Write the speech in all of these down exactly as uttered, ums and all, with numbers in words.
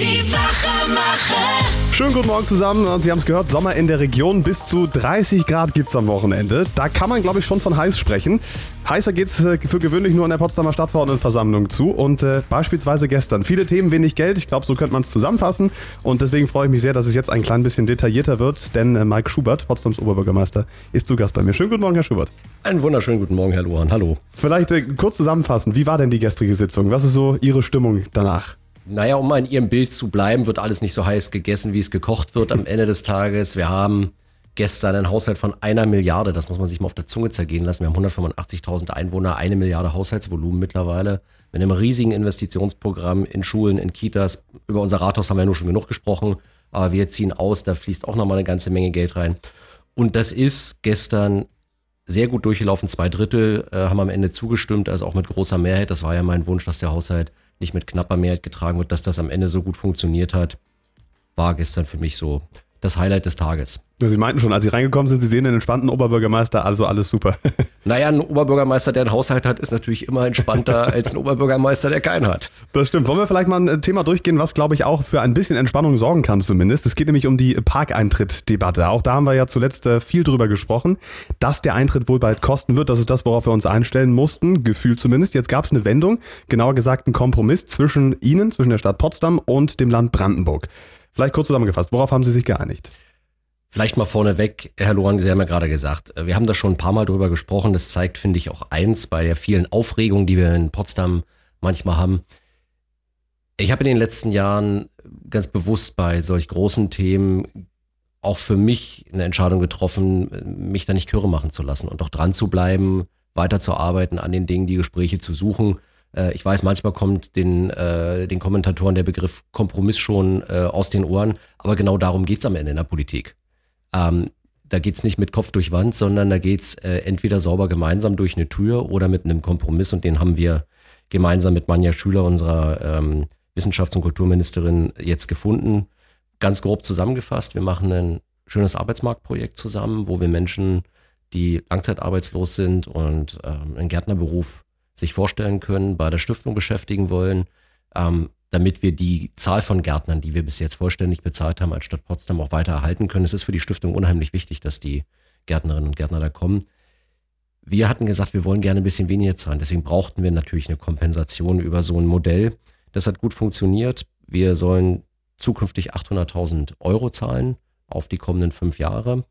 Die Wachemacher. Schönen guten Morgen zusammen. Sie haben es gehört, Sommer in der Region. Bis zu dreißig Grad gibt es am Wochenende. Da kann man, glaube ich, schon von heiß sprechen. Heißer geht es für gewöhnlich nur in der Potsdamer Stadtverordnetenversammlung zu. Und äh, beispielsweise gestern. Viele Themen, wenig Geld. Ich glaube, so könnte man es zusammenfassen. Und deswegen freue ich mich sehr, dass es jetzt ein klein bisschen detaillierter wird. Denn äh, Mike Schubert, Potsdams Oberbürgermeister, ist zu Gast bei mir. Schönen guten Morgen, Herr Schubert. Einen wunderschönen guten Morgen, Herr Luhan. Hallo. Vielleicht äh, kurz zusammenfassen. Wie war denn die gestrige Sitzung? Was ist so Ihre Stimmung danach? Naja, um mal in Ihrem Bild zu bleiben, wird alles nicht so heiß gegessen, wie es gekocht wird am Ende des Tages. Wir haben gestern einen Haushalt von einer Milliarde, das muss man sich mal auf der Zunge zergehen lassen. Wir haben hundertfünfundachtzigtausend Einwohner, eine Milliarde Haushaltsvolumen mittlerweile. Mit einem riesigen Investitionsprogramm in Schulen, in Kitas. Über unser Rathaus haben wir ja nur schon genug gesprochen, aber wir ziehen aus, da fließt auch nochmal eine ganze Menge Geld rein. Und das ist gestern sehr gut durchgelaufen. Zwei Drittel äh, haben am Ende zugestimmt, also auch mit großer Mehrheit. Das war ja mein Wunsch, dass der Haushalt nicht mit knapper Mehrheit getragen wird. Dass das am Ende so gut funktioniert hat, war gestern für mich so das Highlight des Tages. Sie meinten schon, als Sie reingekommen sind, Sie sehen einen entspannten Oberbürgermeister, also alles super. Naja, ein Oberbürgermeister, der einen Haushalt hat, ist natürlich immer entspannter als ein Oberbürgermeister, der keinen hat. Das stimmt. Wollen wir vielleicht mal ein Thema durchgehen, was, glaube ich, auch für ein bisschen Entspannung sorgen kann zumindest. Es geht nämlich um die Parkeintritt-Debatte. Auch da haben wir ja zuletzt viel drüber gesprochen, dass der Eintritt wohl bald kosten wird. Das ist das, worauf wir uns einstellen mussten, gefühlt zumindest. Jetzt gab es eine Wendung, genauer gesagt einen Kompromiss zwischen Ihnen, zwischen der Stadt Potsdam und dem Land Brandenburg. Vielleicht kurz zusammengefasst, worauf haben Sie sich geeinigt? Vielleicht mal vorneweg, Herr Lohan, Sie haben ja gerade gesagt, wir haben da schon ein paar Mal drüber gesprochen. Das zeigt, finde ich, auch eins bei der vielen Aufregung, die wir in Potsdam manchmal haben. Ich habe in den letzten Jahren ganz bewusst bei solch großen Themen auch für mich eine Entscheidung getroffen, mich da nicht kirre machen zu lassen und auch dran zu bleiben, weiterzuarbeiten an den Dingen, die Gespräche zu suchen. Ich weiß, manchmal kommt den, äh, den Kommentatoren der Begriff Kompromiss schon äh, aus den Ohren, aber genau darum geht's am Ende in der Politik. Ähm, da geht's nicht mit Kopf durch Wand, sondern da geht's äh, entweder sauber gemeinsam durch eine Tür oder mit einem Kompromiss, und den haben wir gemeinsam mit Manja Schüler, unserer ähm, Wissenschafts- und Kulturministerin, jetzt gefunden. Ganz grob zusammengefasst, wir machen ein schönes Arbeitsmarktprojekt zusammen, wo wir Menschen, die langzeitarbeitslos sind und ähm, einen Gärtnerberuf sich vorstellen können, bei der Stiftung beschäftigen wollen, ähm, damit wir die Zahl von Gärtnern, die wir bis jetzt vollständig bezahlt haben als Stadt Potsdam, auch weiter erhalten können. Es ist für die Stiftung unheimlich wichtig, dass die Gärtnerinnen und Gärtner da kommen. Wir hatten gesagt, wir wollen gerne ein bisschen weniger zahlen, deswegen brauchten wir natürlich eine Kompensation über so ein Modell. Das hat gut funktioniert. Wir sollen zukünftig achthunderttausend Euro zahlen auf die kommenden fünf Jahre.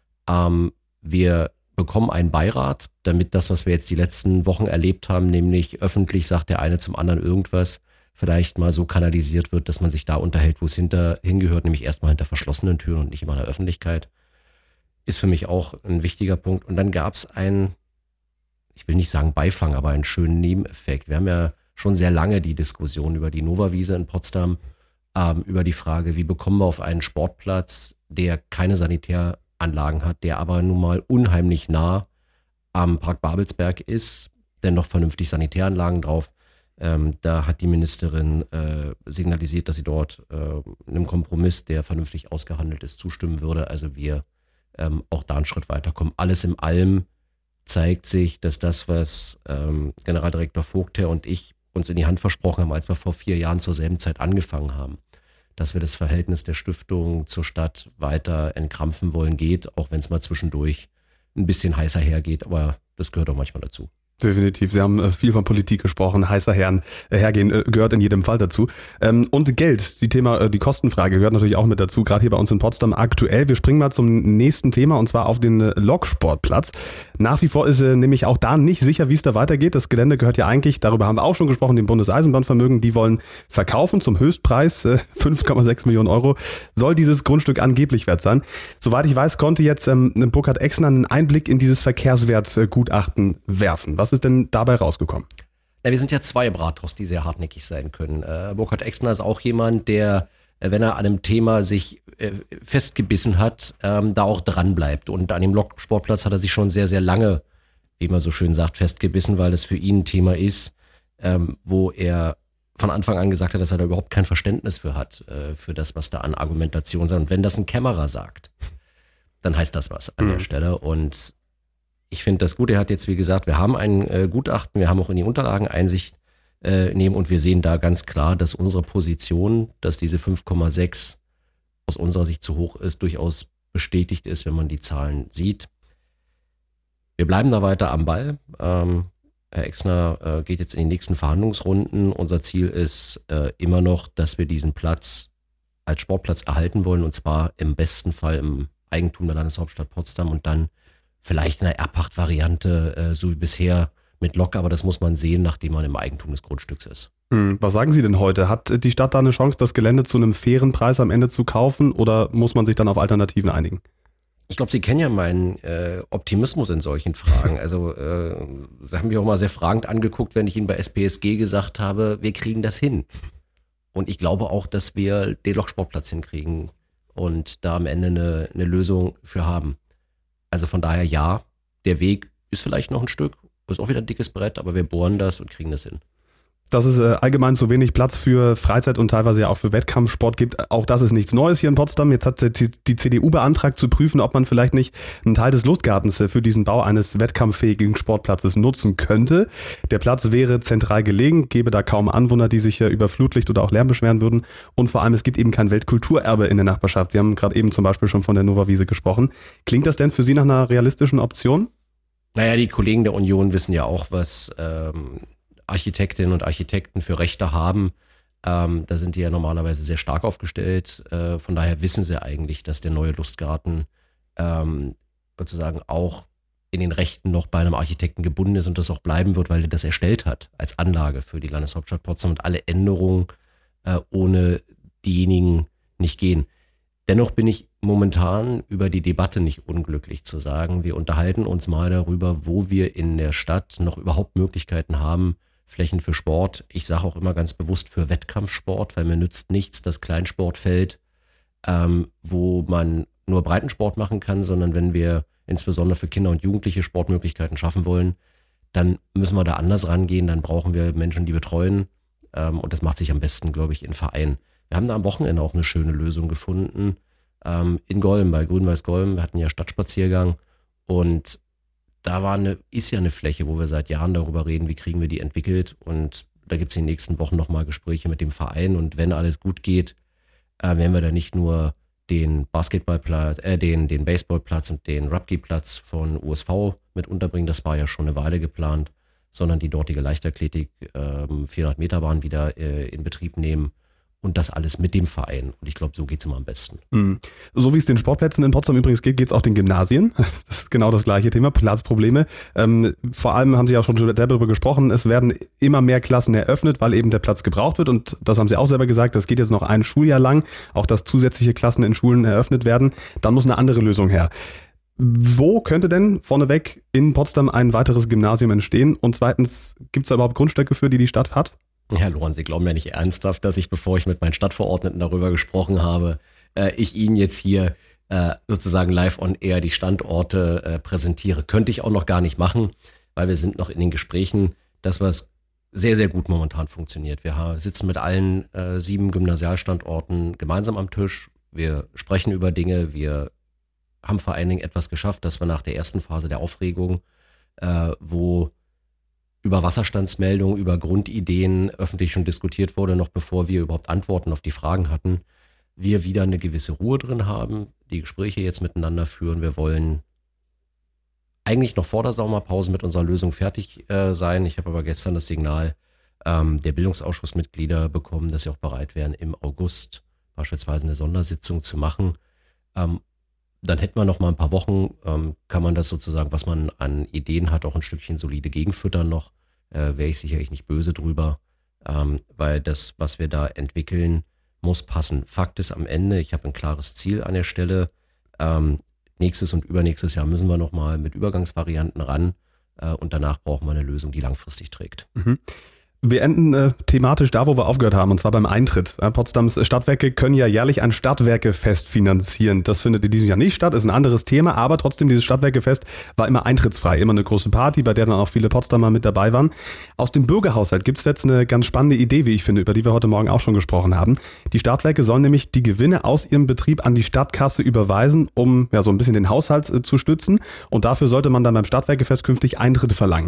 Ähm, wir bekommen einen Beirat, damit das, was wir jetzt die letzten Wochen erlebt haben, nämlich öffentlich sagt der eine zum anderen irgendwas, vielleicht mal so kanalisiert wird, dass man sich da unterhält, wo es hinter hingehört, nämlich erstmal hinter verschlossenen Türen und nicht immer in der Öffentlichkeit, ist für mich auch ein wichtiger Punkt. Und dann gab es einen, ich will nicht sagen Beifang, aber einen schönen Nebeneffekt. Wir haben ja schon sehr lange die Diskussion über die Nova-Wiese in Potsdam, ähm, über die Frage, wie bekommen wir auf einen Sportplatz, der keine Sanitäranlagen hat, der aber nun mal unheimlich nah am Park Babelsberg ist, denn noch vernünftig Sanitäranlagen drauf. Ähm, da hat die Ministerin äh, signalisiert, dass sie dort äh, einem Kompromiss, der vernünftig ausgehandelt ist, zustimmen würde. Also wir ähm, auch da einen Schritt weiterkommen. Alles in allem zeigt sich, dass das, was ähm, Generaldirektor Vogtherr und ich uns in die Hand versprochen haben, als wir vor vier Jahren zur selben Zeit angefangen haben, dass wir das Verhältnis der Stiftung zur Stadt weiter entkrampfen wollen, geht, auch wenn es mal zwischendurch ein bisschen heißer hergeht, aber das gehört auch manchmal dazu. Definitiv. Sie haben viel von Politik gesprochen. Heißer Herren, äh, hergehen äh, gehört in jedem Fall dazu. Ähm, und Geld, die Thema, äh, die Kostenfrage gehört natürlich auch mit dazu, gerade hier bei uns in Potsdam aktuell. Wir springen mal zum nächsten Thema, und zwar auf den äh, Loksportplatz. Nach wie vor ist äh, nämlich auch da nicht sicher, wie es da weitergeht. Das Gelände gehört ja eigentlich, darüber haben wir auch schon gesprochen, dem Bundeseisenbahnvermögen. Die wollen verkaufen zum Höchstpreis, äh, fünf Komma sechs Millionen Euro, soll dieses Grundstück angeblich wert sein. Soweit ich weiß, konnte jetzt ähm, Burkhard Exner einen Einblick in dieses Verkehrswertgutachten werfen. Was ist denn dabei rausgekommen? Na, wir sind ja zwei im Rathaus, die sehr hartneckig sein können. Äh, Burkhard Exner ist auch jemand, der, äh, wenn er an einem Thema sich äh, festgebissen hat, ähm, da auch dran bleibt. Und an dem Loksportplatz hat er sich schon sehr, sehr lange, wie man so schön sagt, festgebissen, weil das für ihn ein Thema ist, ähm, wo er von Anfang an gesagt hat, dass er da überhaupt kein Verständnis für hat, äh, für das, was da an Argumentation ist. Und wenn das ein Kämmerer sagt, dann heißt das was an mhm. der Stelle. Und ich finde das gut. Er hat jetzt, wie gesagt, wir haben ein äh, Gutachten, wir haben auch in die Unterlagen Einsicht äh, nehmen. Und wir sehen da ganz klar, dass unsere Position, dass diese fünf Komma sechs aus unserer Sicht zu hoch ist, durchaus bestätigt ist, wenn man die Zahlen sieht. Wir bleiben da weiter am Ball. Ähm, Herr Exner äh, geht jetzt in die nächsten Verhandlungsrunden. Unser Ziel ist äh, immer noch, dass wir diesen Platz als Sportplatz erhalten wollen, und zwar im besten Fall im Eigentum der Landeshauptstadt Potsdam und dann vielleicht in einer Erbpachtvariante, äh, so wie bisher mit Lok, aber das muss man sehen, nachdem man im Eigentum des Grundstücks ist. Hm, was sagen Sie denn heute? Hat die Stadt da eine Chance, das Gelände zu einem fairen Preis am Ende zu kaufen, oder muss man sich dann auf Alternativen einigen? Ich glaube, Sie kennen ja meinen äh, Optimismus in solchen Fragen. Also äh, Sie haben mich auch mal sehr fragend angeguckt, wenn ich Ihnen bei S P S G gesagt habe, wir kriegen das hin. Und ich glaube auch, dass wir den Loksportplatz hinkriegen und da am Ende eine, eine Lösung für haben. Also von daher ja, der Weg ist vielleicht noch ein Stück, ist auch wieder ein dickes Brett, aber wir bohren das und kriegen das hin. Dass es äh, allgemein zu wenig Platz für Freizeit und teilweise ja auch für Wettkampfsport gibt, auch das ist nichts Neues hier in Potsdam. Jetzt hat die, die C D U beantragt zu prüfen, ob man vielleicht nicht einen Teil des Lustgartens für diesen Bau eines wettkampffähigen Sportplatzes nutzen könnte. Der Platz wäre zentral gelegen, gäbe da kaum Anwohner, die sich über Flutlicht oder auch Lärm beschweren würden. Und vor allem, es gibt eben kein Weltkulturerbe in der Nachbarschaft. Sie haben gerade eben zum Beispiel schon von der Nova-Wiese gesprochen. Klingt das denn für Sie nach einer realistischen Option? Naja, die Kollegen der Union wissen ja auch, was ähm, Architektinnen und Architekten für Rechte haben. Ähm, da sind die ja normalerweise sehr stark aufgestellt. Äh, von daher wissen sie eigentlich, dass der neue Lustgarten ähm, sozusagen auch in den Rechten noch bei einem Architekten gebunden ist und das auch bleiben wird, weil er das erstellt hat als Anlage für die Landeshauptstadt Potsdam und alle Änderungen äh, ohne diejenigen nicht gehen. Dennoch bin ich momentan über die Debatte nicht unglücklich zu sagen. Wir unterhalten uns mal darüber, wo wir in der Stadt noch überhaupt Möglichkeiten haben, Flächen für Sport. Ich sage auch immer ganz bewusst für Wettkampfsport, weil mir nützt nichts das Kleinsportfeld, ähm, wo man nur Breitensport machen kann, sondern wenn wir insbesondere für Kinder und Jugendliche Sportmöglichkeiten schaffen wollen, dann müssen wir da anders rangehen, dann brauchen wir Menschen, die betreuen, ähm, und das macht sich am besten, glaube ich, in Vereinen. Wir haben da am Wochenende auch eine schöne Lösung gefunden, ähm, in Golm, bei Grün-Weiß-Golm. Wir hatten ja Stadtspaziergang und da war eine, ist ja eine Fläche, wo wir seit Jahren darüber reden, wie kriegen wir die entwickelt, und da gibt es in den nächsten Wochen nochmal Gespräche mit dem Verein, und wenn alles gut geht, äh, werden wir da nicht nur den Basketballplatz, äh, den, den Baseballplatz und den Rugbyplatz von U S V mit unterbringen, das war ja schon eine Weile geplant, sondern die dortige Leichtathletik, äh, vierhundert Meter Bahn wieder äh, in Betrieb nehmen. Und das alles mit dem Verein. Und ich glaube, so geht's immer am besten. Mhm. So wie es den Sportplätzen in Potsdam übrigens geht, geht's auch den Gymnasien. Das ist genau das gleiche Thema, Platzprobleme. Ähm, vor allem haben Sie auch schon selber darüber gesprochen, es werden immer mehr Klassen eröffnet, weil eben der Platz gebraucht wird. Und das haben Sie auch selber gesagt, das geht jetzt noch ein Schuljahr lang, auch dass zusätzliche Klassen in Schulen eröffnet werden. Dann muss eine andere Lösung her. Wo könnte denn vorneweg in Potsdam ein weiteres Gymnasium entstehen? Und zweitens, gibt's da überhaupt Grundstücke für, die die Stadt hat? Herr Lorenz, Sie glauben ja nicht ernsthaft, dass ich, bevor ich mit meinen Stadtverordneten darüber gesprochen habe, äh, ich Ihnen jetzt hier äh, sozusagen live on air die Standorte äh, präsentiere. Könnte ich auch noch gar nicht machen, weil wir sind noch in den Gesprächen. Das, was sehr, sehr gut momentan funktioniert. Wir haben, sitzen mit allen äh, sieben Gymnasialstandorten gemeinsam am Tisch. Wir sprechen über Dinge. Wir haben vor allen Dingen etwas geschafft, dass wir nach der ersten Phase der Aufregung, äh, wo über Wasserstandsmeldungen, über Grundideen öffentlich schon diskutiert wurde, noch bevor wir überhaupt Antworten auf die Fragen hatten, wir wieder eine gewisse Ruhe drin haben, die Gespräche jetzt miteinander führen. Wir wollen eigentlich noch vor der Sommerpause mit unserer Lösung fertig äh, sein. Ich habe aber gestern das Signal ähm, der Bildungsausschussmitglieder bekommen, dass sie auch bereit wären, im August beispielsweise eine Sondersitzung zu machen. Ähm, Dann hätten wir noch mal ein paar Wochen, ähm, kann man das sozusagen, was man an Ideen hat, auch ein Stückchen solide gegenfüttern noch. Äh, wäre ich sicherlich nicht böse drüber, ähm, weil das, was wir da entwickeln, muss passen. Fakt ist am Ende, ich habe ein klares Ziel an der Stelle. Ähm, nächstes und übernächstes Jahr müssen wir noch mal mit Übergangsvarianten ran, äh, und danach brauchen wir eine Lösung, die langfristig trägt. Mhm. Wir enden äh, thematisch da, wo wir aufgehört haben, und zwar beim Eintritt. Äh, Potsdams Stadtwerke können ja jährlich ein Stadtwerkefest finanzieren. Das findet in diesem Jahr nicht statt, ist ein anderes Thema, aber trotzdem, dieses Stadtwerkefest war immer eintrittsfrei. Immer eine große Party, bei der dann auch viele Potsdamer mit dabei waren. Aus dem Bürgerhaushalt gibt es jetzt eine ganz spannende Idee, wie ich finde, über die wir heute Morgen auch schon gesprochen haben. Die Stadtwerke sollen nämlich die Gewinne aus ihrem Betrieb an die Stadtkasse überweisen, um ja so ein bisschen den Haushalt äh, zu stützen. Und dafür sollte man dann beim Stadtwerkefest künftig Eintritte verlangen.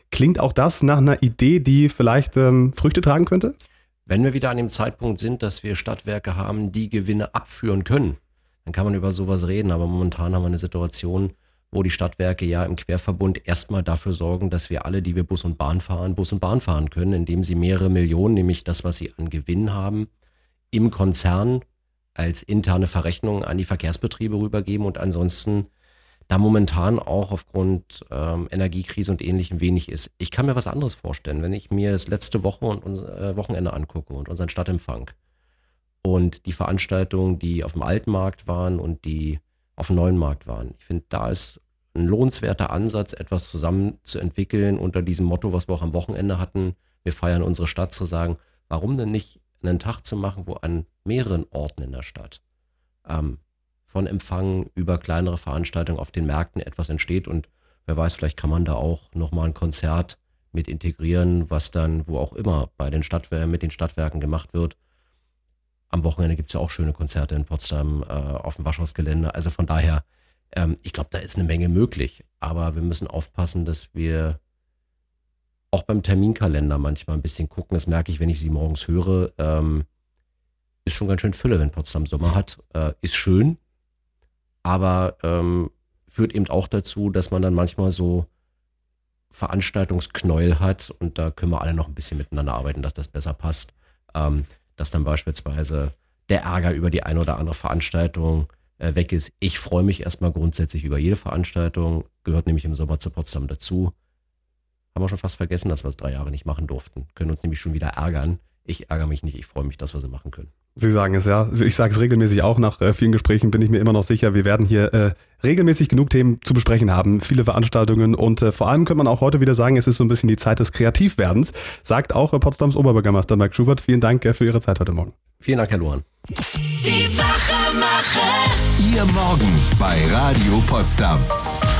Klingt auch das nach einer Idee, die vielleicht ähm, Früchte tragen könnte? Wenn wir wieder an dem Zeitpunkt sind, dass wir Stadtwerke haben, die Gewinne abführen können, dann kann man über sowas reden. Aber momentan haben wir eine Situation, wo die Stadtwerke ja im Querverbund erstmal dafür sorgen, dass wir alle, die wir Bus und Bahn fahren, Bus und Bahn fahren können, indem sie mehrere Millionen, nämlich das, was sie an Gewinn haben, im Konzern als interne Verrechnung an die Verkehrsbetriebe rübergeben und ansonsten da momentan auch aufgrund ähm, Energiekrise und Ähnlichem wenig ist. Ich kann mir was anderes vorstellen, wenn ich mir das letzte Woche und unser äh, Wochenende angucke und unseren Stadtempfang und die Veranstaltungen, die auf dem alten Markt waren und die auf dem neuen Markt waren. Ich finde, da ist ein lohnenswerter Ansatz, etwas zusammen zu entwickeln unter diesem Motto, was wir auch am Wochenende hatten. Wir feiern unsere Stadt, zu sagen, warum denn nicht einen Tag zu machen, wo an mehreren Orten in der Stadt ähm, von Empfang über kleinere Veranstaltungen auf den Märkten etwas entsteht und wer weiß, vielleicht kann man da auch nochmal ein Konzert mit integrieren, was dann wo auch immer bei den Stadtwerken, mit den Stadtwerken gemacht wird. Am Wochenende gibt es ja auch schöne Konzerte in Potsdam äh, auf dem Waschhausgelände. Also von daher, ähm, ich glaube, da ist eine Menge möglich. Aber wir müssen aufpassen, dass wir auch beim Terminkalender manchmal ein bisschen gucken. Das merke ich, wenn ich sie morgens höre. Ähm, ist schon ganz schön Fülle, wenn Potsdam Sommer hat. Äh, ist schön, aber ähm, führt eben auch dazu, dass man dann manchmal so Veranstaltungsknäuel hat. Und da können wir alle noch ein bisschen miteinander arbeiten, dass das besser passt. Ähm, dass dann beispielsweise der Ärger über die eine oder andere Veranstaltung äh, weg ist. Ich freue mich erstmal grundsätzlich über jede Veranstaltung, gehört nämlich im Sommer zu Potsdam dazu. Haben wir schon fast vergessen, dass wir es drei Jahre nicht machen durften. Können uns nämlich schon wieder ärgern. Ich ärgere mich nicht, ich freue mich, dass wir sie machen können. Sie sagen es ja, ich sage es regelmäßig auch, nach äh, vielen Gesprächen bin ich mir immer noch sicher, wir werden hier äh, regelmäßig genug Themen zu besprechen haben, viele Veranstaltungen und äh, vor allem könnte man auch heute wieder sagen, es ist so ein bisschen die Zeit des Kreativwerdens, sagt auch äh, Potsdams Oberbürgermeister Mike Schubert. Vielen Dank äh, für Ihre Zeit heute Morgen. Vielen Dank, Herr Luan. Die Wachemacher. Ihr Morgen bei Radio Potsdam.